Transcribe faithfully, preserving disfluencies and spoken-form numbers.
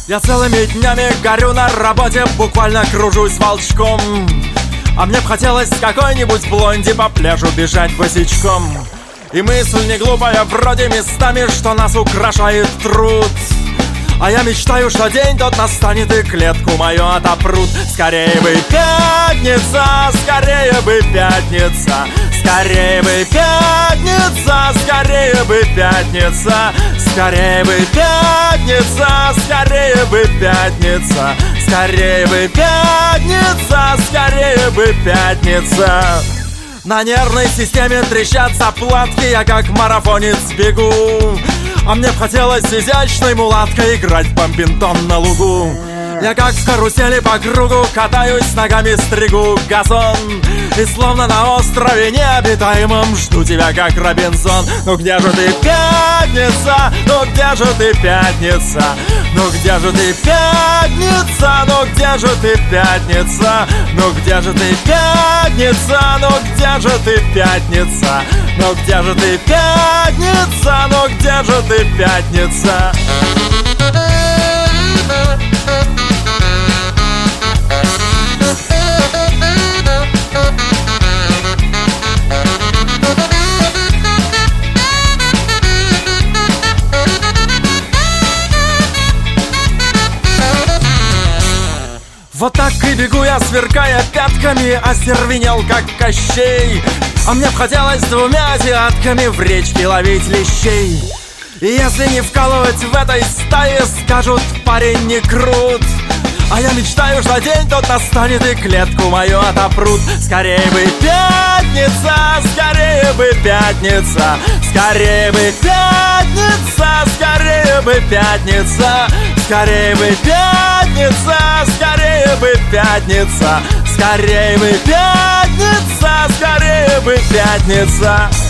Я целыми днями горю на работе, буквально кружусь волчком. А мне б хотелось с какой-нибудь блонди по пляжу бежать босичком. И мысль не глупая, вроде местами, что нас украшает труд. А я мечтаю, что день тот настанет и клетку мою отопрут. Скорее бы пятница, скорее бы пятница, скорее бы пятница, скорее бы пятница, скорее бы пятница, скорее бы пятница, скорее бы пятница, скорее бы пятница. На нервной системе трещат заплатки, я как марафонец бегу. А мне б хотелось изящной мулаткой играть в бомбинтон на лугу. Я как в карусели по кругу катаюсь, ногами стригу газон. И словно на острове необитаемом жду тебя, как Робинзон. Ну где же ты, пятница? Ну где же ты, пятница? Ну где же ты, пятница? Ну где же ты, пятница? Ну где же ты, пятница? Ну где же ты, пятница? Ну где же ты, пятница? Ну где же ты, пятница? Вот так и бегу я, сверкая пятками, остервенел, как Кощей. А мне б хотелось двумя девятками в речке ловить лещей. И если не вкалывать в этой стае, скажут, парень не крут. А я мечтаю, что день тот настанет и клетку мою отопрут. Скорее бы пятница, скорее бы пятница, скорее бы пятница, скорее бы пятница, скорее бы пятница, скорее бы пятница, скорее бы пятница, скорее бы пятница.